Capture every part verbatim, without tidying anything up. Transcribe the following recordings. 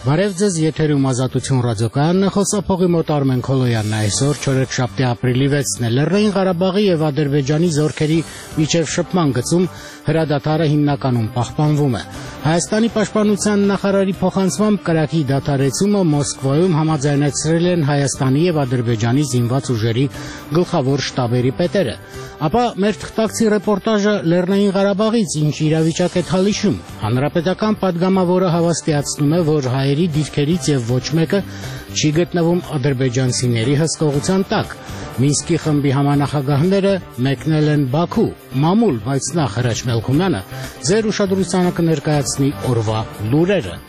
Բարև ձեզ, եթերում Ազատություն ռադիոկայանն է, խոսափողի մոտ Արմեն Քոլոյանն է այսօր չորեքշաբթի ապրիլի վեցն է։ Լեռնային Ղարաբաղի եւ Ադրբեջանի զորքերի միջև շփման գծում հրադադարը հիմնականում պահպանվում է։ Հայաստանի պաշտպանության նախարարի փոխանցմամբ կրակի դադարեցումը Մոսկվայում համաձայնեցրել են Հայաստանի եւ Ադրբեջանի զինված ուժերի գլխավոր շտաբերի պետերը։ Ապա մեր թղթակցի ռեպորտաժը Լեռնային Ղարաբաղից ինչ իրավիճակ է թալիշում։ Հանրապետական падգամավորը հավաստիացնում է, որ հայերի դիրքերից եւ ոչ մեկը չի գտնվում ադրբեջանցիների հսկողության տակ։ Մինսկի խմբի համանախագահները մեկնել են Բաքու։ Մամուլ, բայց նախ Հրաչ Մելքումյանը ձեր ուշադրությանը կներկայացնի օրվա լուրերը։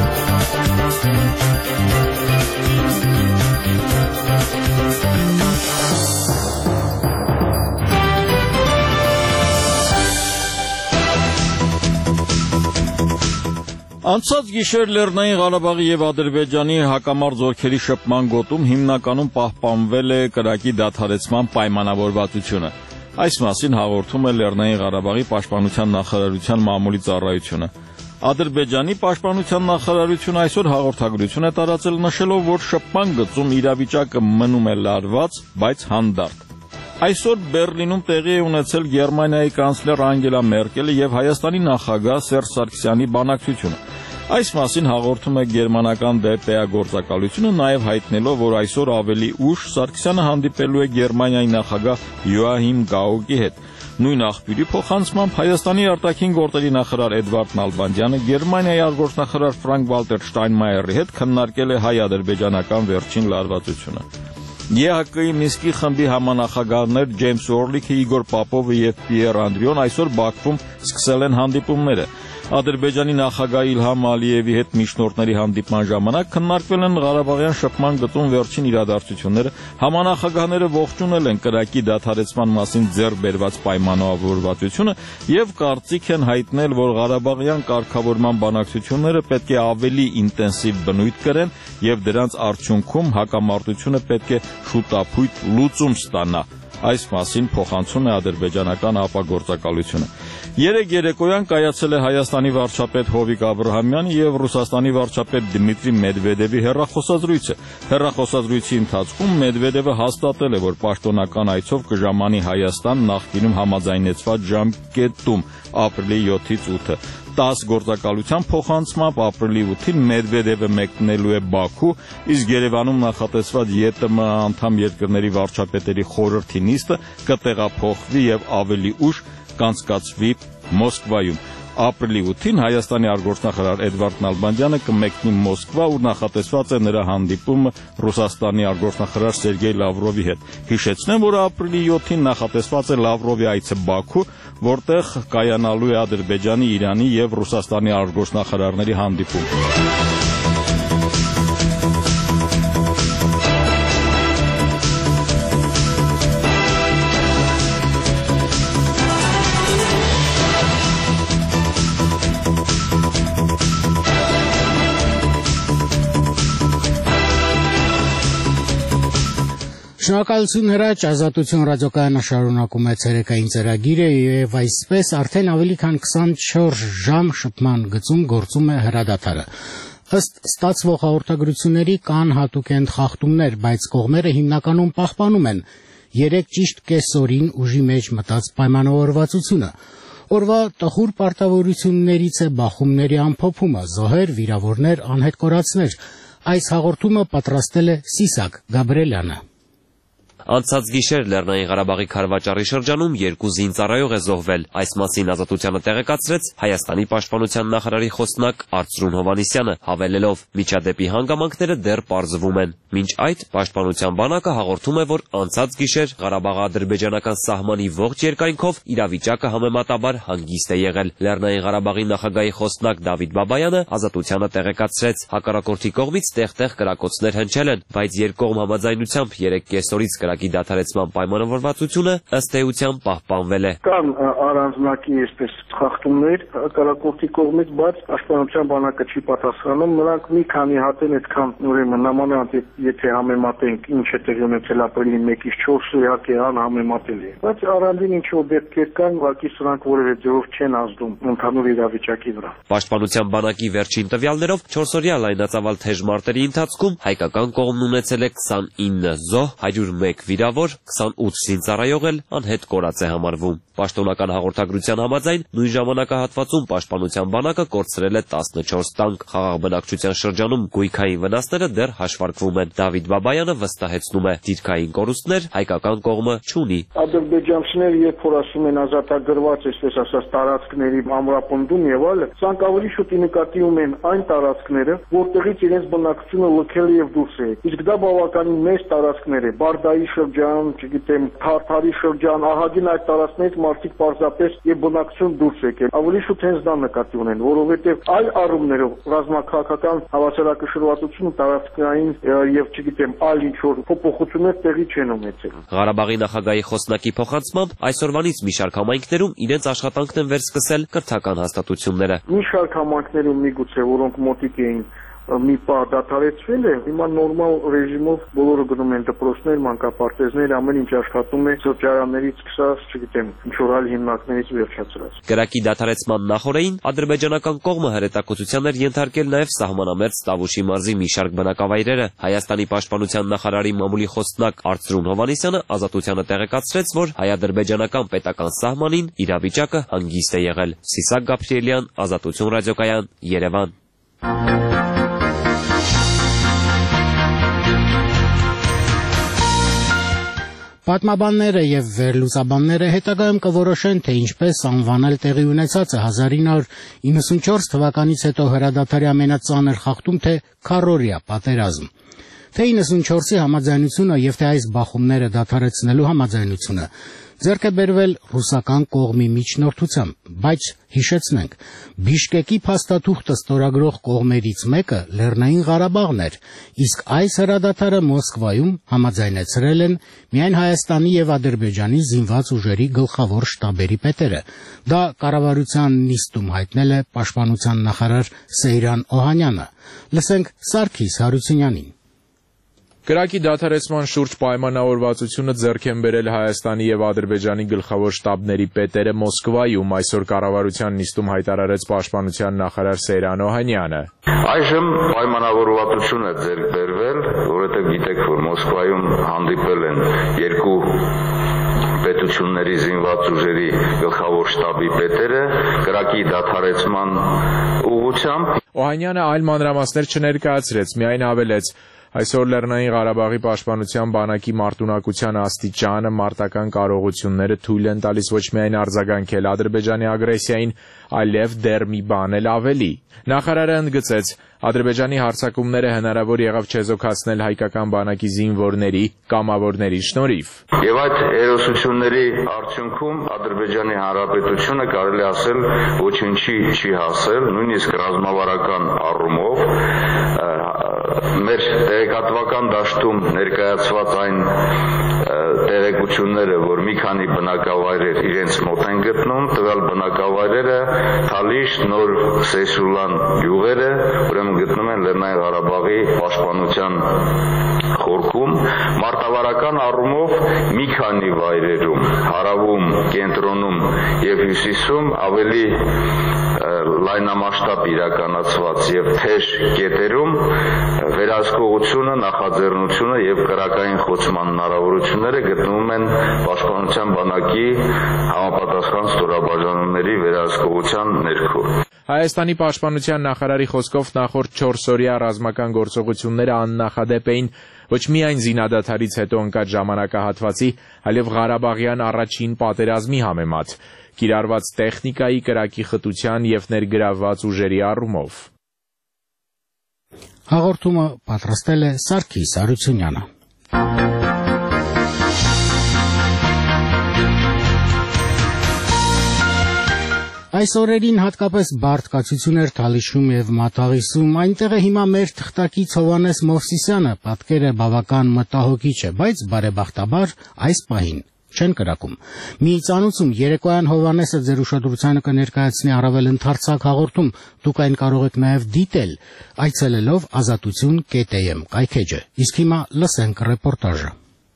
Անցած գիշեր Լեռնային Ղարաբաղի եւ Ադրբեջանի հակամարտ զորքերի շփման գոտում հիմնականում պահպանվել է կրակի դադարեցման պայմանավորվածությունը։ Այս մասին հաղորդում է Լեռնային Ղարաբաղի պաշտպանության նախարարության մամուլի ծառայությունը։ Ադրբեջանի պաշտպանության նախարարությունը այսօր հաղորդագրություն է տարածել նշելով, որ շփման գծում իրավիճակը մնում է լարված, բայց հանդարտ։ Այսօր Բեռլինում տեղի է ունեցել Գերմանիայի կանցլեր Անգելա Մերկելը եւ Հայաստանի նախագահ Սերժ Սարգսյանի բանակցությունը։ Այս մասին հաղորդում է գերմանական դե պե է գործակալությունը, նաև հայտնելով, որ այսօր ավելի ուշ Սարգսյանը հանդիպելու է Գերմանիայի նախագահ Յոահիմ Գաուկի հետ։ Նույն աղբյուրի փոխանցմամբ Հայաստանի արտաքին գործերի նախարար Էդվարդ Նալբանդյանը Գերմանիայի արտգործնախարար Ֆրանկ Վալտեր Շտայնմայերի հետ քննարկել է հայ-ադրբեջանական վերջին լարվածությունը։ Է հա կի Մինսկի խմբի համանախագահներ Ջեյմս Օրլիքը, Իգոր Պապովը եւ Պիեր Անդրիոն այսօր Բաքվում սկսել են հանդիպումները։ Ադրբեջանի նախագահ Իլհամ Ալիևի հետ միջնորդների հանդիպման ժամանակ քննարկվել են Ղարաբաղյան շփման գծում վերջին իրադարձությունները, համանախագահները ողջունել են կրակի դադարեցման մասին ձեռք բերված պայմանավորվածությունը եւ կարծիք են հայտնել, որ Ղարաբաղյան կարգավորման բանակցությունները պետք է ավելի ինտենսիվ բնույթ կրեն եւ դրանց արդյունքում հակամարտությունը պետք է շուտապույտ լուծում ստանա։ Այս մասին փոխանցում է ադրբեջանական ապագործակալությունը։ Երեկ երեկոյան կայացել է Հայաստանի վարչապետ Հովիկ Աբրահամյանի եւ Ռուսաստանի վարչապետ Դմիտրի Մեդվեդևի հեռախոսազրույցը։ Հեռախոսազրույցի ընթացքում Մեդվեդևը հաստատել է, որ պաշտոնական այցով կժամանի Հայաստան նախկինում համաձայնեցված ժամկետում ապրիլի յոթից ութը։ տասը գործակալության փոխանցմամբ ապրիլի ութին Մեդվեդևը մեկնելու է Բաքու, իսկ Երևանում նախատեսված ԵՏՄ անդամ երկրների վարչապետերի խորհրդի նիստը կտեղափոխվի եւ ավելի ուշ կանցկացվի Մոսկվայում։ Ապրիլի ութին Հայաստանի արտգործնախարար Էդվարդ Նալբանդյանը կմեկնի Մոսկվա, ուր նախատեսված է նրա հանդիպումը Ռուսաստանի արտգործնախարար Սերգեյ Լավրովի հետ։ Հիշեցնեմ, որ ապրիլի յոթին նախատեսված է Լավրովի այցը Բաքու, որտեղ կայանալու է Ադրբեջանի, Իրանի եւ Ռուսաստանի արտգործնախարարների հանդիպում։ Շնորհակալություն Հրաչ, Ազատություն ռադիոկայանը շարունակում է ցերեկային ծրագիրը եւ այսպես արդեն ավելի քան քսանչորս ժամ շփման գծում գործում է հրադադարը։ Ըստ ստացվող հաղորդագրությունների կան հատուկ խախտումներ, բայց կողմերը հիմնականում պահպանում են երեք ճիշտ կեսօրին ուժի մեջ մտած պայմանավորվածությունը։ Օրվա տխուր պարտավորություններից է բախումների ամփոփումը, զոհեր, վիրավորներ, անհետ կորածներ։ Այս հաղորդումը պատրաստել է Սիսակ Գաբրելյանը։ Անցած գիշեր Լեռնային Ղարաբաղի Քարվաճառի շրջանում երկու զինծառայող է զոհվել։ Այս մասին Ազատությանը տեղեկացրեց Հայաստանի պաշտպանության նախարարի խոսնակ Արծրուն Հովհաննիսյանը, հավելելով՝ միջադեպի հանգամանքները դեռ պարզվում են։ Մինչ այդ պաշտպանության բանակը հաղորդում է, որ անցած գիշեր Ղարաբաղ-ադրբեջանական սահմանի ողջ երկայնքով իրավիճակը համեմատաբար հանգիստ է եղել։ Լեռնային Ղարաբաղի նախագահի խոսնակ Դավիթ Բաբայանը Ազատությանը տեղեկացրեց՝ հակառակորդի կողմից տեղ-տեղ կրակոցներ հնչել են, բայց երկկողմ համաձայնությամբ երեք կեսօրից կրակի դադարեցման պայմանավորվածությունը ըստ էության պահպանվել է։ Կան առանձնակի այսպես խախտումներ հակառակորդի կողմից, բայց պաշտպանության բանակը չի պատասխանում, նրանք մի քանի հատ են այդքան ուրեմն նամանավանդ եթե համեմատենք ինչ է տեղի ունեցել ապրիլի մեկից չորսը իհարկե անհամեմատելի է, բայց առանձին ինչ-որ դեպքեր կան, ուղղակի սրանք որևէ ձևով չեն ազդում ընդհանուր իրավիճակի վրա։ Պաշտպանության բանակի վերջին տվյալներով չորսօրյա լայնածավալ թեժ մարտերի ընթացքում հայկական կողմն ունեցել է քսանինը զոհ, հարյուր մեկ վիրավոր, քսանութ զինծառայող էլ անհետ կորած է համարվում։ Պաշտոնական հաղորդագրության համաձայն նույն ժամանակահատվածում պաշտպանության բանակը կորցրել է տասնչորս տանկ, խաղաղ բնակչության շրջանում գույքային վնասները դեռ հաշվարկվում են։ Դավիթ Բաբայանը վստահեցնում է, դիրքային կորուստներ հայկական կողմը չունի։ Ադրբեջանցիները երբ որ ասում են ազատագրված, այսպես ասած, տարածքների ամրապնդում եւ այլն, սրանք ավելի շուտ նկատի ունեն այն տարածքները, որտեղից իրենց բնակչությունը լքել եւ դուրս է։ Իսկ դա բավականին մեծ տարածքներ է, Բարդայի շրջան, չգիտեմ, Թարթարի շրջան, ահագին այդ տարածքներից մարդիկ պարզապես եւ բնակչություն դուրս եկել։ Ավելի շուտ հենց դա նկատի ունեն, որովհետեւ այլ առումներով ռազմաքաղաքական հավասարակշռվածությունը տարածքային եւ չգիտեմ այլ ինչ-որ փոփոխություններ տեղի չեն ունեցել։ Ղարաբաղի նախագահի խոսնակի փոխանցմամբ այսօրվանից մի շարք համայնքներում իրենց աշխատանքն են վերսկսել կրթական հաստատությունները։ Մի շարք համայնքներում միգուցե որոնք մոտիկ էին մի պահ դադարեցվել է, հիմա նորմալ ռեժիմով բոլորը գնում են դպրոցներ, մանկապարտեզներ, ամեն ինչ աշխատում է սրճարաններից սկսած, չգիտեմ, ինչ-որ այլ հիմնարկներից վերջացրած։ Կրակի դադարեցման նախօրեին ադրբեջանական կողմը հրետակոծության էր ենթարկել նաև սահմանամերձ Տավուշի մարզի մի շարք բնակավայրերը։ Հայաստանի պաշտպանության նախարարի մամուլի խոսնակ Արծրուն Հովհաննիսյանը Ազատությանը տեղեկացրեց, որ հայ-ադրբեջանական պետական սահմանին իրավիճակը հանգիստ է եղել։ Սիսակ Գաբրիելյան, Ազատություն ռադիոկայան, Երևան։ Պատմաբանները եւ վերլուծաբանները հետագայում կորոշեն, թե ինչպես անվանել տեղի ունեցածը հազար ինը հարյուր իննսունչորս թվականից հետո հրադադարի ամենածանր խախտում, թե քառօրյա պատերազմ, թե իննսունչորսի համաձայնությունը եւ թե այս բախումները դադարեցնելու համաձայնությունը ձեռք է բերվել ռուսական կողմի միջնորդությամբ, բայց հիշեցնենք, Բիշկեկի փաստաթուղթը ստորագրող կողմերից մեկը Լեռնային Ղարաբաղն էր, իսկ այս հրադադարը Մոսկվայում համաձայնեցրել են միայն Հայաստանի եւ Ադրբեջանի զինված ուժերի գլխավոր շտաբերի պետերը։ Դա կառավարության նիստում հայտնել է պաշտպանության նախարար Սեյրան Օհանյանը։ Լսենք Սարգիս Հարությունյանին։ Կրակի դադարեցման շուրջ պայմանավորվածությունը ձեռք են բերել Հայաստանի եւ Ադրբեջանի գլխավոր շտաբների պետերը Մոսկվայում, այսօր կառավարության նիստում հայտարարեց պաշտպանության նախարար Սեյրան Օհանյանը։ Այժմ պայմանավորվածություն է ձեռք բերվել, որովհետեւ գիտեք, որ Մոսկվայում հանդիպել են երկու պետությունների զինված ուժերի գլխավոր շտաբի պետերը կրակի դադարեցման ուղղությամբ։ Օհանյանը այլ մանրամասներ չներկայացրեց, միայն ավելեց. Այսօր Լեռնային Ղարաբաղի պաշտպանության բանակի մարտունակության աստիճանը, մարտական կարողությունները թույլ են տալիս ոչ միայն արձագանքել Ադրբեջանի ագրեսիային, այլև դեռ մի բան էլ ավելի։ Նախարարը ընդգծեց, Ադրբեջանի հարձակումները հնարավոր եղավ չեզոքացնել հայկական բանակի զինվորների, կամավորների շնորհիվ։ Եվ այդ հերոսությունների արդյունքում Ադրբեջանի Հանրապետությունը կարելի ասել ոչինչի չի հասել, նույնիսկ ռազմավարական առումով մեր տեղեկատվական դաշտում ներկայացված այն տեղեկությունները, որ մի քանի բնակավայրեր իրենց մոտ են գտնում, տվյալ բնակավայրերը Թալիշ, Նոր Սեյսուլան գյուղերը, ուրեմն գտնում են Լեռնային Ղարաբաղի պաշտպանության խորքում, մարտավարական առումով մի քանի վայրերում, հարավում, կենտրոնում եւ հյուսիսում ավելի լայնամասշտաբ իրականացված եւ թեժ կետերում վերահսկողությունը, նախաձեռնությունը եւ կրակային խոցման հնարավորությունները գտնվում են պաշտպանության բանակի համապատասխան ստորաբաժանումների վերահսկողության ներքո։ Հայաստանի պաշտպանության նախարարի խոսքով նախորդ չորսօրյա ռազմական գործողությունները աննախադեպ էին ոչ միայն զինադադարից հետո ընկած ժամանակահատվածի, այլև Ղարաբաղյան առաջին պատերազմի համեմատ, կիրառված տեխնիկայի, կրակի խտության եւ ներգրավված ուժերի առումով։ Հաղորդումը պատրաստել է Սարգիս Հարությունյանը։ Այս օրերին հատկապես բարդ կացություն էր Թալիշում եւ Մաթաղիսում, այնտեղ է հիմա մեր թղթակից Հովհաննես Մովսիսյանը, պատկերը բավական մտահոգիչ է, բայց բարեբախտաբար այս պահին չեն կրակում։ Մի ծանուցում երեկոյան Հովհաննեսը ձեր ուշադրությանը կներկայացնի առավել ընդարձակ հաղորդում, դուք այն կարող եք նաեւ դիտել, այցելելով ազատություն կետ է էմ կայքեջը։ Իսկ հիմա լսենք ռեպորտաժը։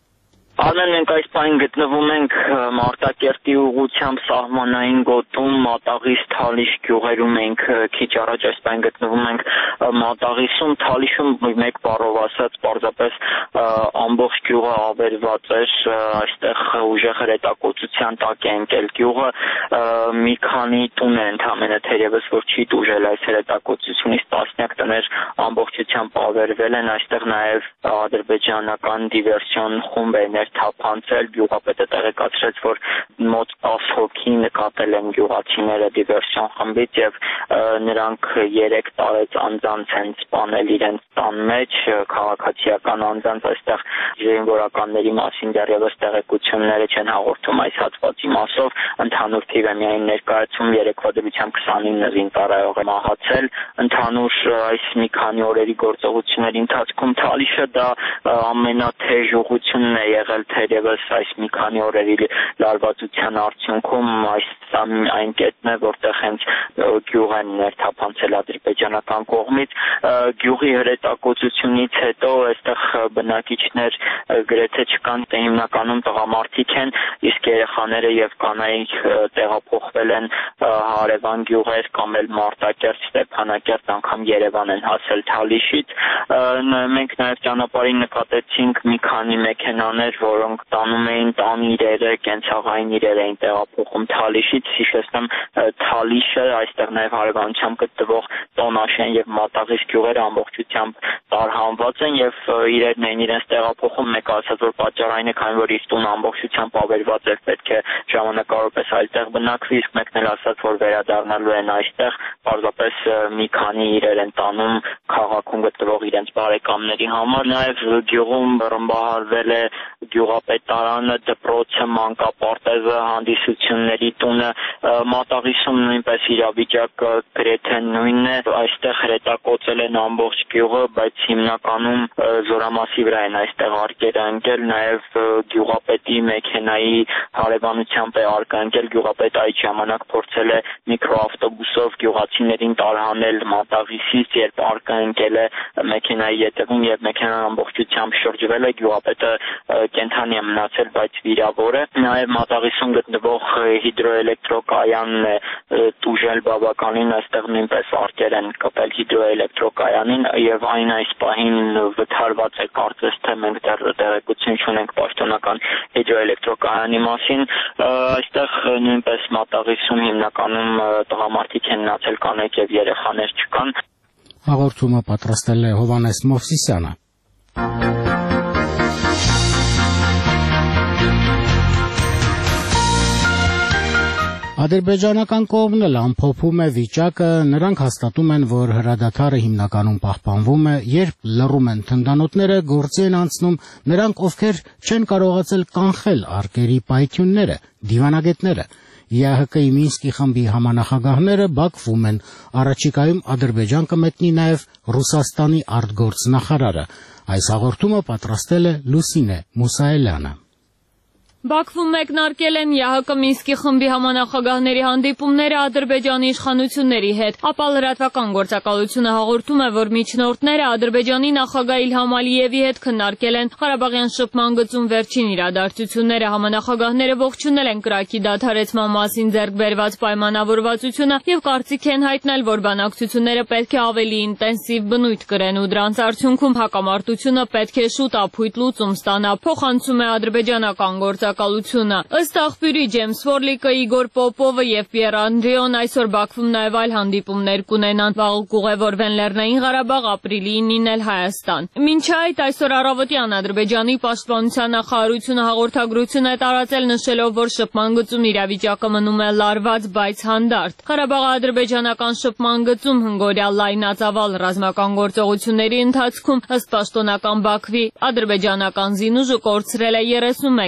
Արմեն, մենք այս պահին գտնվում ենք Մարտակերտի ուղղությամբ սահմանային գոտում, Մատաղիս Թալիշ գյուղերում ենք, քիչ առաջ այս պահին գտնվում ենք Մատաղիսում, Թալիշում մեկ բառով ասած, պարզապես ամբողջ գյուղը ավերված էր, այստեղ ուժեղ հրետակոծության տակ է ընկել գյուղը, մի քանի տուն է ընդամենը թերևս որ չի տուժել այս հրետակոծությունից, տասնյակ տներ ամբողջությամբ ավերվել են, այստեղ նաև ադրբեջանական դիվերսիոն խումբ է թափանցել, գյուղապետը տեղեկացրեց, որ մոտ տասը հոգի նկատել են գյուղացիները դիվերսիոն խմբից եւ նրանք երեք տարեց անձանց են սպանել իրենց տան մեջ, քաղաքացիական անձանց, այստեղ զինվորականների մասին դեռևս տեղեկությունները չեն հաղորդում այս հատվածի մասով, ընդհանուր թիվը միայն ներկայացում երեկվա դրությամբ քսանինը զինծառայող է մահացել, ընդհանուր այս մի քանի օրերի գործողությունների ընթացքում Թալիշը դա ամենաթեժ ուղղությունն է եղել թերևս այս մի քանի օրերի լարվածության արդյունքում այս այն կետն է, որտեղ հենց գյուղ են ներթափանցել ադրբեջանական կողմից, գյուղի հրետակոծությունից հետո այստեղ բնակիչներ գրեթե չկան, հիմնականում տղամարդիկ են, իսկ երեխաները եւ կանայք տեղափոխվել են հարևան գյուղեր կամ էլ Մարտակերտ, Ստեփանակերտ, անգամ Երևան են հասել Թալիշից, մենք նաեւ ճանապարհին նկատեցինք մի քանի մեքենաներ, որոնք տանում էին տան իրերը, կենցաղային իրեր էին տեղափոխում Թալիշից, հիշեցնեմ Թալիշը, այստեղ նաև հարևանությամբ գտնվող Տոնաշեն եւ Մատաղիս գյուղերը ամբողջությամբ տարհանված են եւ իրերն էին իրենց տեղափոխում, մեկը ասաց, որ պատճառային է, քանի որ իր տունը ամբողջությամբ ավերված էր, պետք է ժամանակավորապես այստեղ բնակվի, իսկ մեկն էլ ասաց, որ վերադառնալու են այստեղ, պարզապես մի քանի իրեր են տանում քաղաքում գտնվող իրենց բարեկամների համար, նաև գյուղում ռմբահարվել է գյուղապետարանը, դպրոցը, մանկապարտեզը, հանդիսությունների տունը, Մատաղիսում նույնպես իրավիճակը գրեթե նույնն է, այստեղ հրետակոծել են ամբողջ գյուղը, բայց հիմնականում զորամասի վրա են այստեղ արկերը ընկել, նաև գյուղապետի մեքենայի հարևանությամբ է արկա ընկել, գյուղապետը այդ ժամանակ փորձել է միկրոավտոբուսով գյուղացիներին տարհանել Մատաղիսից, երբ արկա ընկել է մեքենայի ետևում եւ մեքենան ամբողջությամբ շրջվել է, գյուղապետը կենթանի է մնացել, բայց վիրավոր է, նաև Մատաղիսում գտնվող հիդրոէլեկտրոկայանն է տուժել բավականին, այստեղ նույնպես արկեր են կպել հիդրոէլեկտրոկայանին եւ այն այս պահին վթարված է, կարծես թե մենք դեռ տեղեկություն չունենք պաշտոնական հիդրոէլեկտրոկայանի մասին, այստեղ նույնպես Մատաղիսում հիմնականում տղամարդիկ են մնացել, կանայք եւ երեխաներ չկան։ Հաղորդումը պատրաստել է Հովհաննես Մովսիսյանը։ Ադրբեջանական կողմն էլ ամփոփում է վիճակը, նրանք հաստատում են, որ հրադադարը հիմնականում պահպանվում է, երբ լռում են թնդանոթները, գործի են անցնում նրանք, ովքեր չեն կարողացել կանխել արկերի պայթյունները, դիվանագետները։ Է Հ Կ-ի Մինսկի խմբի համանախագահները բախվում են, առաջիկայում Ադրբեջան կմեկնի նաև Ռուսաստանի արտգործնախարարը։ Այս հաղորդումը պատրաստել է Լուսինե Մուսայելյանը։ Բաքվում մեկնարկել են Է Հ Կ Մինսկի խմբի համանախագահների հանդիպումները Ադրբեջանի իշխանությունների հետ, ապա լրատվական գործակալությունը հաղորդում է, որ միջնորդները Ադրբեջանի նախագահ Իլհամ Ալիևի հետ քննարկել են Ղարաբաղյան շփման գծում վերջին իրադարձությունները, համանախագահները ողջունել են կրակի դադարեցման մասին ձեռք բերված պայմանավորվածությունը եւ կարծիք են հայտնել, որ բանակցությունները պետք է ավելի ինտենսիվ բնույթ կրեն ու դրանց արդյունքում հակամարտությունը պետք է շուտ ապույտ լուծում ստանա, փոխանցում է ադրբեջանական գործակալությունը։ Ըստ աղբյուրի Ջեյմս Ֆորլիկը, Իգոր Պոպովը եւ Պիեր Անդրեոն այսօր Բաքվում նաեւ այլ հանդիպումներ կունենան, վաղը կուղևորվեն Լեռնային Ղարաբաղ, ապրիլի ինին էլ Հայաստան։ Մինչ այդ այսօր առավոտյան Ադրբեջանի պաշտպանության նախարարությունը հաղորդագրություն է տարածել, նշելով, որ շփման գծում իրավիճակը մնում է լարված, բայց հանդարտ։ Ղարաբաղի ադրբեջանական շփման գծում հնգօրյա լայնածավալ ռազմական գործողությունների ընթացքում ըստ պաշտոնական Բաքվի ադրբեջանական զինուժը կորցրել է երեսունմեկ զինծառայող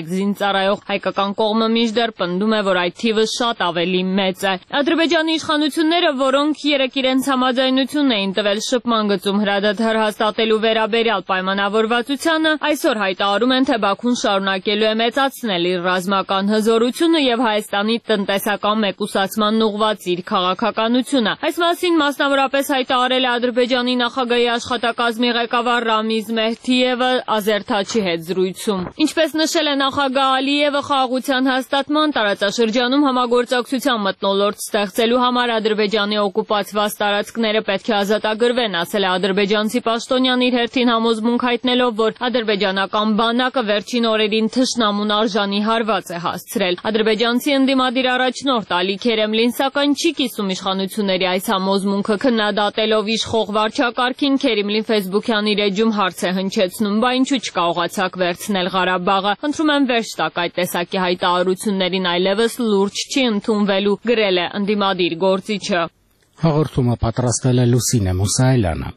ծառայող հայկական կողմը մինչդեռ պնդում է, որ այդ թիվը շատ ավելի մեծ է։ Ադրբեջանի իշխանությունները, որոնք երեկ իրենց համաձայնությունն էին տվել շփման գծում հրադադար հաստատելու վերաբերյալ պայմանավորվածությանը, այսօր հայտարարում են, թե Բաքուն շարունակելու է մեծացնել իր ռազմական հզորությունը եւ Հայաստանի տնտեսական մեկուսացման ուղղված իր քաղաքականությունը։ Այս մասին մասնավորապես հայտարարել է Ադրբեջանի նախագահի աշխատակազմի ղեկավար Ռամիզ Մեհդիևը Ազերթաչի հետ զրույցում։ Ինչպես նշել է նախագահ Ալիևը, խաղաղության հաստատման տարածաշրջանում համագործակցության մթնոլորտ ստեղծելու համար Ադրբեջանի օկուպացված տարածքները պետք է ազատագրվեն, ասել է ադրբեջանցի պաշտոնյան իր հերթին համոզմունք հայտնելով, որ ադրբեջանական բանակը վերջին օրերին թշնամուն արժանի հարված է հասցրել։ Ադրբեջանցի ընդդիմադիր առաջնորդ Ալի Քերեմլին սակայն չի կիսում իշխանությունների այս համոզմունքը, քննադատելով իշխող վարչակարգին, Քերեմլին Facebook-յան իր էջում հարց է հնչեցնում, բա ինչու չկարողացաք վերցնել Ղարաբաղը։ Խնդրում եմ վերջ տաք այդ տեսակի հայտարարություններին, այլևս լուրջ չի ընդունվելու, գրել է ընդդիմադիր գործիչը։ Հաղորդումը պատրաստել է Լուսինե Մուսայելյանը։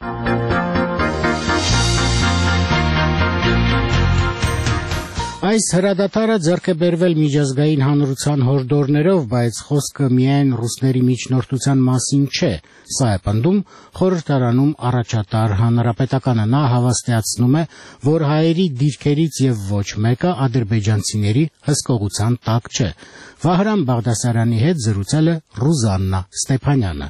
Այս հրադադարը ձեռք է բերվել միջազգային հանրության հորդորներով, բայց խոսքը միայն ռուսների միջնորդության մասին չէ, սա է պնդում խորհրդարանում առաջատար հանրապետականը։ Նա հավաստիացնում է, որ հայերի դիրքերից եւ ոչ մեկը ադրբեջանցիների հսկողության տակ չէ։ Վահրամ Բաղդասարյանի հետ զրուցել է Ռուզաննա Ստեփանյանը։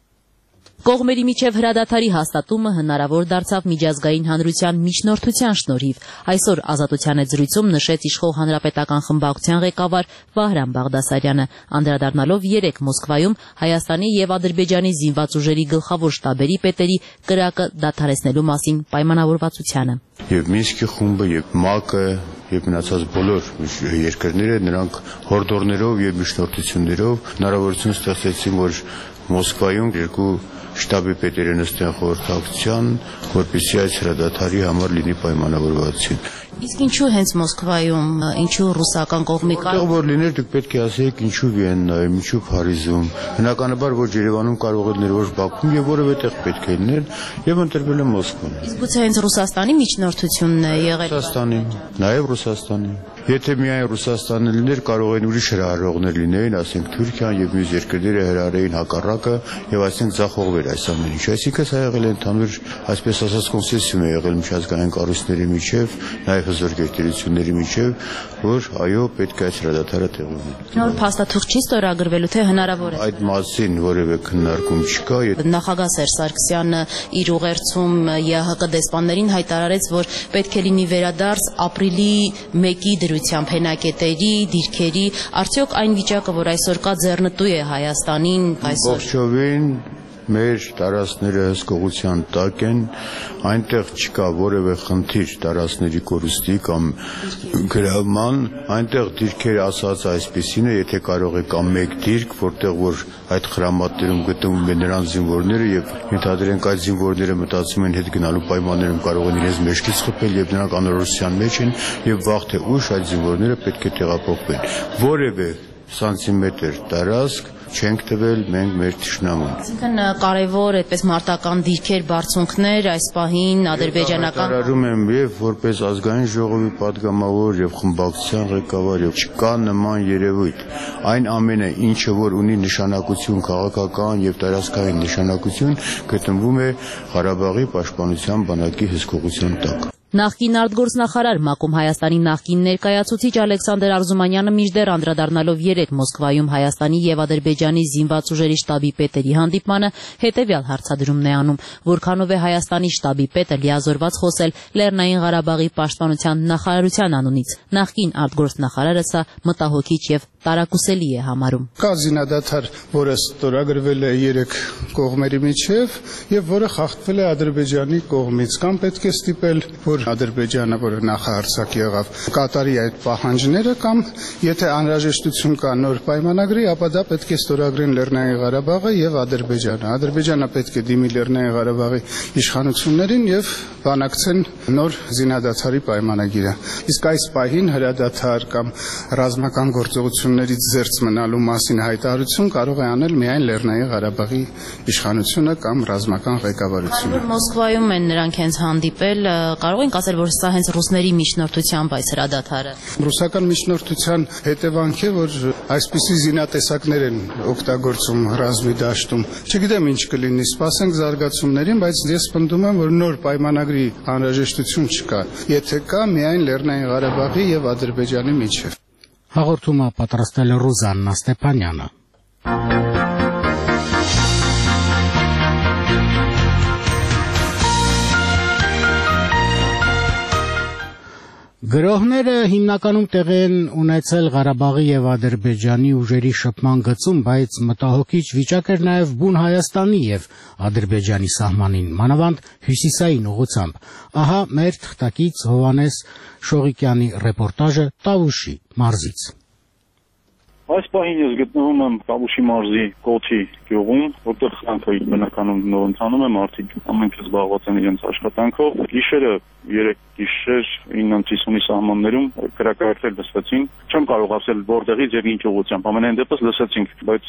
Կողմերի միջև հրադադարի հաստատումը հնարավոր դարձավ միջազգային հանրության միջնորդության շնորհիվ։ Այսօր Ազատության հետ զրույցում նշեց իշխող հանրապետական խմբակցության ղեկավար Վահրամ Բաղդասարյանը, անդրադառնալով երեկ Մոսկվայում Հայաստանի եւ Ադրբեջանի զինված ուժերի գլխավոր շտաբերի պետերի կրակը դադարեցնելու մասին պայմանավորվածությանը։ Եվ Մինսկի խումբը, եւ ՄԱԿ-ը, եւ մնացած բոլոր երկրները նրանք հորդորներով եւ միջնորդություններով հնարավորություն ստեղծեցին, որ Մոսկվայում երկու շտաբի պետերը նստեն խորհրդակցության, որպեսզի այս հրադադարի համար լինի պայմանավորվածություն։ Իսկ ինչու հենց Մոսկվայում, ինչու ռուսական կողմի կար։ Որտեղ որ լիներ, դուք պետք է ասեիք ինչու Վիեննայում, ինչու Փարիզում։ Բնականաբար ոչ Երևանում կարող է լինել, ոչ Բաքվում եւ որևէ տեղ պետք է լինել եւ ընտրվել է Մոսկվան։ Իսկ գուցե հենց Ռուսաստանի միջնորդությունն է եղել։ Ռուսաստանի, նաեւ Ռուսաստանի։ Եթե միայն Ռուսաստանը լիներ, կարող են ուրիշ հրահարողներ լինեին, ասենք Թուրքիան եւ մյուս երկրները հրահարեին հակառակը եւ այսինքն ձախողվեր այս ամեն ինչ։ Այսինքն սա եղել է ընդհանուր, այսպես ասած, կոնսենսուս է եղել միջազգային կառույցների միջև, նաեւ հզոր գերտերությունների միջև, որ այո, պետք է այս հրադադարը տեղի ունենա։ Նոր փաստաթուղթ չի ստորագրվելու, թե հնարավոր է։ Այդ մասին որևէ քննարկում չկա։ Նախագահ Սերժ Սարգսյանը իր ուղերձում ԵԱՀԿ դեսպաններին հայտարարեց, որ պետք է լինի վերադարձ ապրիլի մեկի դրությամբ հենակետերի, դիրքերի, արդյոք այն վիճակը, որ այսօր կա, ձեռնտու է Հայաստանին այսօր։ Ողջովին մեր տարածքները հսկողության տակ են, այնտեղ չկա որևէ խնդիր տարածքների կորուստի կամ գրավման, այնտեղ դիրքեր ասած այսպեսին է, եթե կարող է կամ մեկ դիրք, որտեղ որ այդ խրամատներում գտնվում են նրանց զինվորները եւ ենթադրենք այդ զինվորները մտածում են հետ գնալու պայմաններում կարող են իրենց մեջքից խփել եւ նրանք անորոշության մեջ են եւ վաղ թե ուշ այդ զինվորները պետք է տեղափոխվեն։ Որևէ սանտիմետր տարածք չենք տվել մենք մեր թշնամուն։ Այսինքն կարևոր այդպես մարտական դիրքեր, բարձունքներ այս պահին ադրբեջանական Հայտարարում եմ եւ որպես ազգային ժողովի падգամավոր եւ խմբակցության ղեկավար եւ չկա նման երևույթ։ Այն ամենը, ինչը որ ունի նշանակություն քաղաքական եւ տարածքային նշանակություն, գտնվում է Ղարաբաղի պաշտպանության բանակի հսկողության տակ։ Նախկին արտգործնախարար ՄԱԿ-ում Հայաստանի նախկին ներկայացուցիչ Ալեքսանդր Արզումանյանը մինչդեռ անդրադառնալով երեկ Մոսկվայում Հայաստանի եւ Ադրբեջանի զինված ուժերի շտաբի պետերի հանդիպմանը հետեւյալ հարցադրումն է անում. որքանով է Հայաստանի շտաբի պետը լիազորված խոսել Լեռնային Ղարաբաղի պաշտպանության նախարարության անունից։ Նախկին արտգործնախարարը սա մտահոգիչ եւ տարակուսելի է համարում։ Կա զինադադար, որը ստորագրվել է երեք կողմերի միջև եւ որը խախտվել է Ադրբեջանի կողմից, կամ պետք է ստիպել, որ Ադրբեջանը, որը նախահարցակ եղավ, կատարի այդ պահանջները, կամ եթե անհրաժեշտություն կա նոր պայմանագրի, ապա դա պետք է ստորագրեն Լեռնային Ղարաբաղը եւ Ադրբեջանը։ Ադրբեջանը պետք է դիմի Լեռնային Ղարաբաղի իշխանություններին եւ բանակցեն նոր զինադադարի պայմանագիրը։ Իսկ այս պահին հրադադար կամ ռազմական գործողություններից զերծ մնալու մասին հայտարարություն կարող է անել միայն Լեռնային Ղարաբաղի իշխանությունը կամ ռազմական ղեկավարությունը։ Որ Մոսկվայում են նրանք հենց հանդիպել, կարող ենք ենք ասել, որ սա հենց ռուսների միջնորդությամբ այս հրադադարը։ Ռուսական միջնորդության հետևանք է, որ այսպիսի զինատեսակներ են օգտագործում ռազմի դաշտում։ Չգիտեմ ինչ կլինի, սպասենք զարգացումներին, բայց ես պնդում եմ, որ նոր պայմանագրի անհրաժեշտություն չկա, եթե կա միայն Լեռնային Ղարաբաղի եւ Ադրբեջանի միջեւ։ Հաղորդումը պատրաստել է Ռուզաննա Ստեփանյանը։ Գրոհները հիմնականում տեղի են ունեցել Ղարաբաղի եւ Ադրբեջանի ուժերի շփման գծում, բայց մտահոգիչ վիճակ էր նաեւ բուն Հայաստանի եւ Ադրբեջանի սահմանին, մանավանդ հյուսիսային ուղղությամբ։ Ահա մեր թղթակից Հովհաննես Շողիկյանի ռեպորտաժը Տավուշի մարզից։ Այս պահին ես գտնվում եմ Տավուշի մարզի Կոթի գյուղում, որտեղ խանթը բնականոն նոր ընթանում է, մարդիկ ամենքը զբաղված են իրենց աշխատանքով։ Գիշերը երեք գիշեր իննանց հիսունի սահմաններում կրակարդեր լսվեցին։ Չեմ կարող ասել որտեղից եւ ինչ ուղղությամբ, ամենայն դեպս լսեցինք, բայց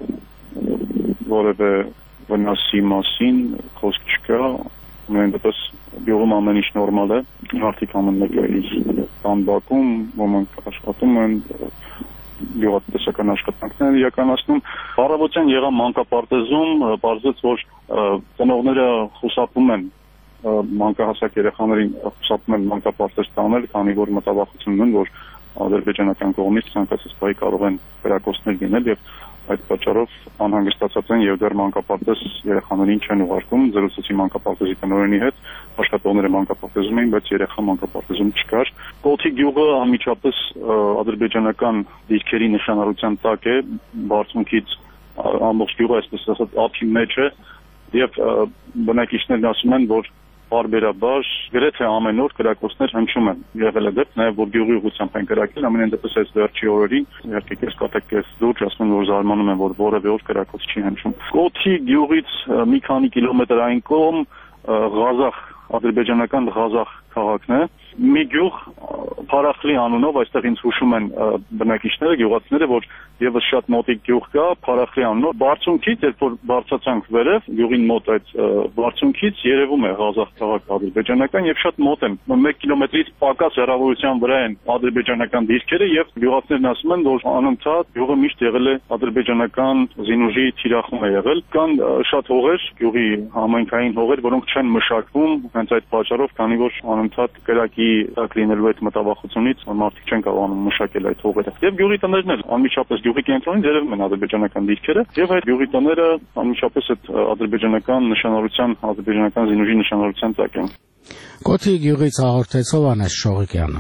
որևէ վնասի մասին խոսք չկա։ Ամենայն դեպս գյուղում ամեն ինչ նորմալ է, մարդիկ ամեն մեկը իր տան բակում, ոմանք աշխատում են, գյուղատնտեսական աշխատանքներ իրականացնում։ Առավոտյան եղա մանկապարտեզում, պարզվեց, որ ծնողները խուսափում են մանկահասակ երեխաներին խուսափում են մանկապարտեզ տանել, քանի որ մտավախություն ունեն, որ ադրբեջանական կողմից ցանկացած բայի կարող են կրակոցներ լինել եւ այդ պատճառով անհանգստացած են եւ դեռ մանկապարտեզ երեխաներին չեն ուղարկում։ Զրուցեցի մանկապարտեզի տնօրենի հետ, աշխատողները մանկապարտեզում էին, բայց երեխա մանկապարտեզում չկար։ Կոթի գյուղը անմիջապես ադրբեջանական դիրքերի նշանառության տակ է, բարձունքից ամբողջ գյուղը այսպես ասած ափի մեջ է եւ բնակիչներն ասում են, որ բարբերաբար գրեթե ամեն օր կրակոցներ հնչում են։ Եղել է դեպք նաև որ գյուղի ուղղությամբ են կրակել, ամենայն դեպս այս վերջի օրերին իհարկե կես կատակ կես լուրջ ասում են, որ զարմանում են, որ որևէ օր կրակոց չի հնչում։ Կոթի գյուղից մի քանի կիլոմետր այն կողմ Ղազախ, ադրբեջանական Ղազախ քաղաքն է։ Մի գյուղ Փարախլի անունով, այստեղ ինձ հուշում են բնակիչները, գյուղացիները, որ եւս շատ մոտիկ գյուղ կա, Փարախլի անունով։ Բարձունքից, երբ որ բարձրացանք վերև, գյուղին մոտ այդ բարձունքից երևում է Ղազախ քաղաք ադրբեջանական եւ շատ մոտ են։ մեկ կիլոմետրից պակաս հեռավորության վրա են ադրբեջանական դիրքերը եւ գյուղացիներն ասում են, որ անընդհատ գյուղը միշտ եղել է ադրբեջանական զինուժի թիրախում է եղել։ Կան շատ հողեր, գյուղի համայնքային հողեր, որոնք չեն մշակվում հենց այդ պատճառով, քանի որ անընդհատ կրակի տակ լինելու այդ մտավախությունից մարդիկ չեն կարողանում մշակել այդ հողերը։ Եվ գյուղի տներն էլ անմիջապես գյուղի կենտրոնից երևում են ադրբեջանական դիրքերը, եւ այդ գյուղի տները անմիջապես այդ ադրբեջանական նշանառության, ադրբեջանական զինուժի նշանառության տակ են։ Կոթի գյուղից հաղորդեց Հովհաննես Շողիկյանը։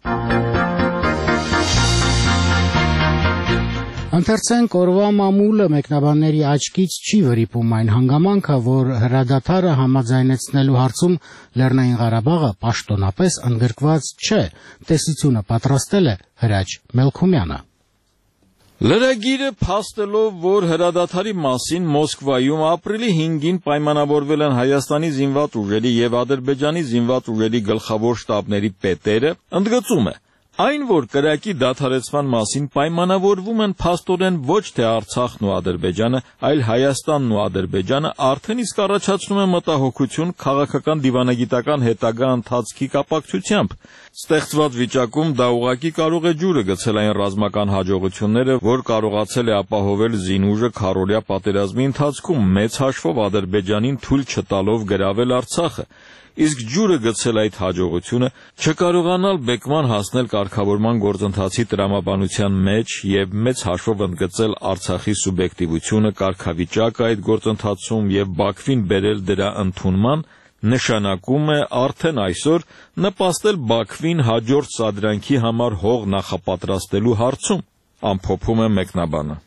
Ընթերցենք օրվա մամուլը մեկնաբանների աչքից չի վրիպում այն հանգամանքը, որ հրադադարը համաձայնեցնելու հարցում Լեռնային Ղարաբաղը պաշտոնապես ընդգրկված չէ, տեսությունը պատրաստել է Հրաչ Մելքումյանը։ Լրագիրը փաստելով, որ հրադադարի մասին Մոսկվայում ապրիլի հինգին պայմանավորվել են Հայաստանի զինված ուժերի եւ Ադրբեջանի զինված ուժերի գլխավոր շտաբների պետերը, ընդգծում է. Այն, որ կրակի դադարեցման մասին պայմանավորվում են փաստորեն ոչ թե Արցախն ու Ադրբեջանը, այլ Հայաստանն ու Ադրբեջանը, արդեն իսկ առաջացնում է մտահոգություն քաղաքական դիվանագիտական հետագա ընթացքի կապակցությամբ։ Ստեղծված վիճակում դա ուղղակի կարող է ջուրը գցել այն ռազմական հաջողությունները, որ կարողացել է ապահովել զինուժը քառօրյա պատերազմի ընթացքում, մեծ հաշվով Ադրբեջանին թույլ չտալով գրավել Արցախը։ Իսկ ջուրը գցել այդ հաջողությունը չկարողանալ բեկման հասնել կարգավորման գործընթացի տրամաբանության մեջ եւ մեծ հաշվով ընդգծել Արցախի սուբյեկտիվությունը, կարգավիճակը այդ գործընթացում եւ Բաքվին բերել դրա ընդունման, նշանակում է արդեն այսօր նպաստել Բաքվին հաջորդ սադրանքի համար հող նախապատրաստելու հարցում, ամփոփում է մեկնաբանը։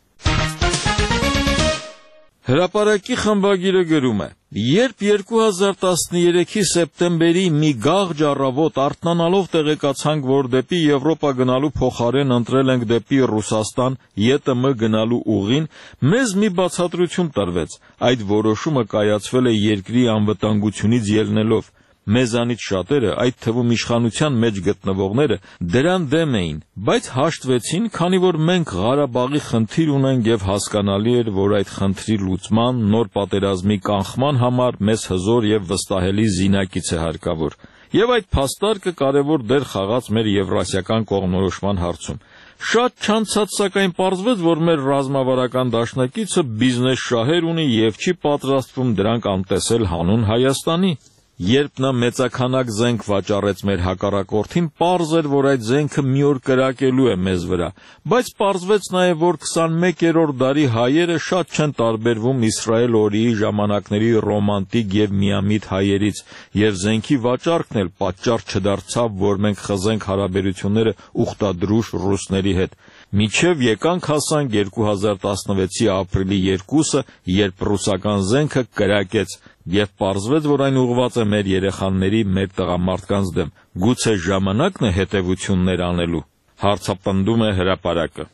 Հրապարակի խմբագիրը գրում է. Երբ երկու հազար տասներեքի սեպտեմբերի մի գաղջ առավոտ արթնանալով տեղեկացանք, որ դեպի Եվրոպա գնալու փոխարեն ընտրել ենք դեպի Ռուսաստան ԵՏՄ գնալու ուղին, մեզ մի բացատրություն տրվեց. այդ որոշումը կայացվել է երկրի անվտանգությունից ելնելով։ Մեզանից շատերը, այդ թվում իշխանության մեջ գտնվողները, դրան դեմ էին, բայց հաշտվեցին, քանի որ մենք Ղարաբաղի խնդիր ունենք եւ հասկանալի էր, որ այդ խնդրի լուծման, նոր պատերազմի կանխման համար մեզ հզոր եւ վստահելի զինակից է հարկավոր։ Եվ այդ փաստարկը կարևոր դեր խաղաց մեր եվրասիական կողմնորոշման հարցում։ Շատ չանցած սակայն պարզվեց, որ մեր ռազմավարական դաշնակիցը բիզնես շահեր ունի եւ չի պատրաստվում դրանք անտեսել հանուն Հայաստանի։ Երբ նա մեծաքանակ զենք վաճառեց մեր հակառակորդին, պարզ էր, որ այդ զենքը մի օր կրակելու է մեզ վրա, բայց պարզվեց նաև, որ քսանմեկերորդ դարի հայերը շատ չեն տարբերվում Իսրայել օրիի ժամանակների ռոմանտիկ եւ միամիտ հայերից, եւ զենքի վաճառքն էլ պատճառ չդարձավ, որ մենք խզենք հարաբերությունները ուխտադրուժ ռուսների հետ։ Մինչև եկանք հասանք երկու հազար տասնվեցի ապրիլի երկուսը, երբ ռուսական զենքը կրակեց, եւ պարզվեց, որ այն ուղղված է մեր երեխաների, մեր տղամարդկանց դեմ։ Գուցե ժամանակն է հետևություններ անելու։ Հարցապնդում է հրապարակը։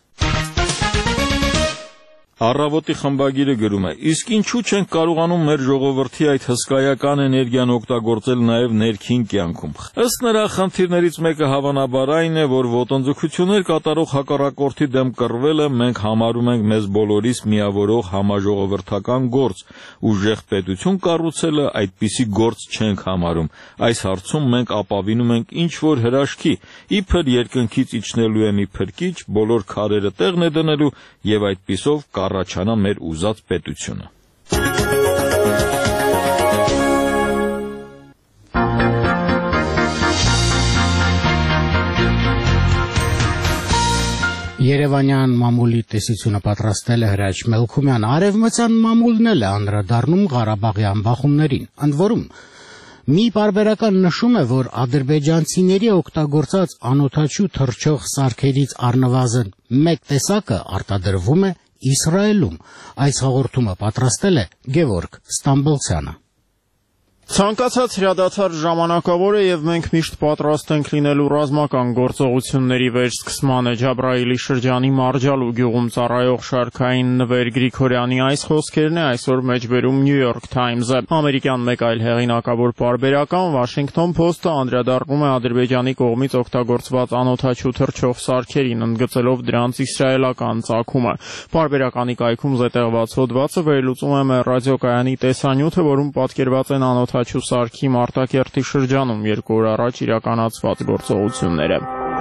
Առավոտի խմբագիրը գրում է. իսկ ինչու չենք կարողանում մեր ժողովրդի այդ հսկայական էներգիան օգտագործել նաև ներքին կյանքում։ Ըստ նրա, խնդիրներից մեկը հավանաբար այն է, որ ոտնձգություններ կատարող հակառակորդի դեմ կռվելը մենք համարում ենք մեզ բոլորիս միավորող համաժողովրդական գործ, ուժեղ պետություն կառուցելը այդպիսի գործ չենք համարում։ Այս հարցում մենք ապավինում ենք ինչ-որ հրաշքի, իբր երկնքից իջնելու է մի փրկիչ, բոլոր քարերը տեղն է դնելու եւ այդպիսով առաջանա մեր ուզած պետությունը։ Երևանյան մամուլի տեսությունը պատրաստել է Հրաչ Մելքումյան, արևմտյան մամուլն էլ է անդրադառնում Ղարաբաղյան բախումներին։ Ընդ որում, մի պարբերական նշում է, որ ադրբեջանցիների օգտագործած անօդաչու թռչող սարքերից առնվազն մեկ տեսակը արտադրվում է Իսրայելում։ Այս հաղորդումը պատրաստել է Գևորգ Ստամբոլցյանը։ Ցանկացած հրադադար ժամանակավոր է եւ մենք միշտ պատրաստ ենք լինելու ռազմական գործողությունների վերսկսմանը։ Ջաբրայիլի շրջանի Մարջալու գյուղում ծառայող շարքային նվեր Գրիգորյանի այս խոսքերն է այսօր մեջբերում New York Times-ը։ Ամերիկյան մեկ այլ հեղինակավոր պարբերական Washington Post-ը անդրադառնում է Ադրբեջանի կողմից օգտագործված անօդաչու թռչող սարքերին, ընդգծելով դրանց իսրայելական ծագումը։ Պարբերականի կայքում զետեղված հոդվածը վերլուծում է մեր ռադիոկայանի տեսանյութը, որում պատկերված են անօդ Հաչու սարքի Մարտակերտի շրջանում երկու օր առաջ իրականացված գործողությունները։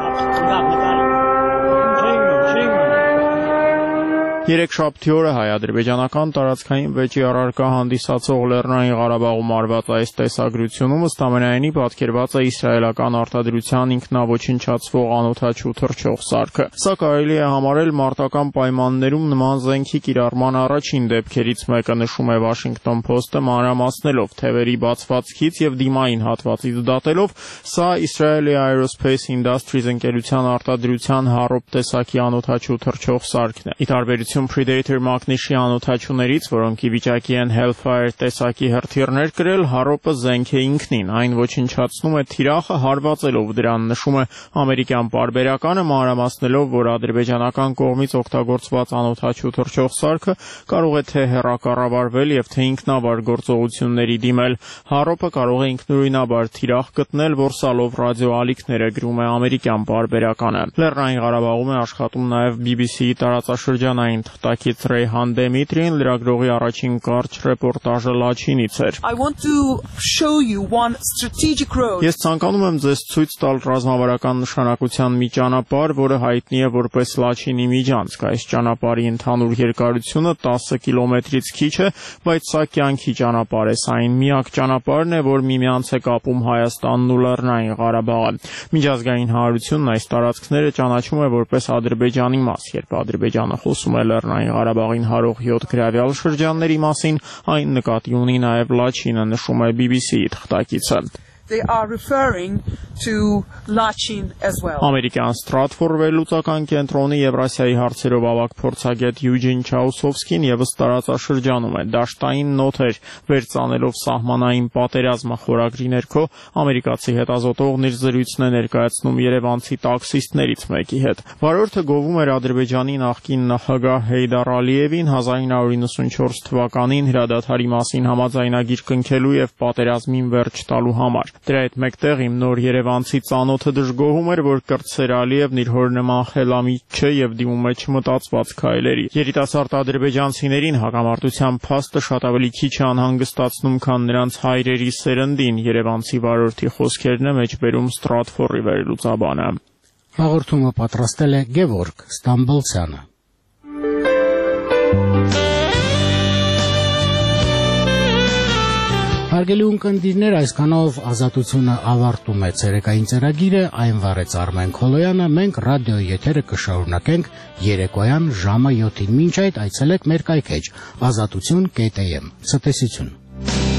Երեքշաբթի օրը հայ-ադրբեջանական տարածքային վեճի առարկա հանդիսացող Լեռնային Ղարաբաղում արված այս տեսագրությունում ըստ ամենայնի պատկերված է իսրայելական արտադրության ինքնաոչնչացվող անօդաչու թռչող սարքը։ Սա կարելի է համարել մարտական պայմաններում նման զենքի կիրառման առաջին դեպքերից մեկը, նշում է Washington Post-ը մանրամասնելով թևերի բացվածքից եւ դիմային հատվածից դատելով, սա Israeli Aerospace Industries ընկերության արտադրության Harop տեսակի անօդաչու թռչող սարքն է։ Ի տարբերություն Predator մակնիշի անօդաչուներից, որոնք ի վիճակի են Hellfire տեսակի հրթիռներ կրել, Harop-ը զենք է ինքնին, այն ոչնչացնում է թիրախը հարվածելով դրան, նշում է ամերիկյան պարբերականը, մանրամասնելով, որ ադրբեջանական կողմից օգտագործված անօդաչու թռչող սարքը կարող է թե հեռակառավարվել եւ թե ինքնավար գործողությունների դիմել։ Harop-ը կարող է ինքնուրույնաբար թիրախ գտնել, որսալով ռադիոալիքները, գրում է ամերիկյան պարբերականը։ Լեռնային Ղարաբաղում է աշխատում նաեւ B B C-ի տարածաշրջանային թղթակից Ռեյհան Դեմիտրին, լրագրողի առաջին կարճ ռեպորտաժը Լաչինից էր։ Ես ցանկանում եմ ձեզ ցույց տալ ռազմավարական նշանակության մի ճանապարհ, որը հայտնի է որպես Լաչինի միջանցք։ Այս ճանապարհի ընդհանուր երկարությունը տասը կիլոմետրից քիչ է, բայց սա կյանքի ճանապարհ է, սա այն միակ ճանապարհն է, որ միմյանց է կապում Հայաստանն ու Լեռնային Ղարաբաղը։ Միջազգային հանրությունն այս տարածքները ճանաչում է որպես Ադրբեջանի մաս, երբ Ադրբեջանը խոսում է Լեռնային Ղարաբաղին հարող յոթ գրավյալ շրջանների մասին, այն նկատի ունի նաև Լաչինը, նշում է B B C-ի թղթակիցը։ They are referring to Lachin as well. Ամերիկյան Stratfor վերլուծական կենտրոնի Եվրասիայի հարցերով ավագ փորձագետ Յուջին Չաուսովսկին եւս տարածաշրջանում է դաշտային նոթեր վերցանելով սահմանային պատերազմը խորագրի ներքո ամերիկացի հետազոտողն իր զրույցն է ներկայացնում երևանցի տաքսիստներից մեկի հետ։ Վարորդը գովում էր Ադրբեջանի նախկին նախագահ Հեյդար Ալիևին հազար իննսուն ութանասունչորս թվականին հրադադարի մասին համաձայնագիր կնքելու եւ պատերազմին վերջ տալու համար։ Դրա հետ մեկտեղ իմ նոր երևանցի ծանոթը դժգոհում էր, որ կրտսեր Ալիևն իր հոր նման խելամիտ չէ եւ դիմում է չմտածված քայլերի։ Երիտասարդ ադրբեջանցիներին հակամարտության փաստը շատ ավելի քիչ է անհանգստացնում, քան նրանց հայրերի սերնդին, երևանցի վարորդի խոսքերն է մեջբերում Ստրատֆորի վերլուծաբանը։ Հաղորդումը պատրաստել է Գևորգ Ստամբոլցյանը։ Հարգելի ունկնդիրներ, այսքանով Ազատությունը ավարտում է ցերեկային ծրագիրը, այն վարեց Արմեն Քոլոյանը, մենք ռադիոյի եթերը կշարունակենք երեկոյան ժամը յոթին։ Մինչ այդ այցելեք մեր կայքեջ ազատություն կետ էմ։ Ցտեսություն։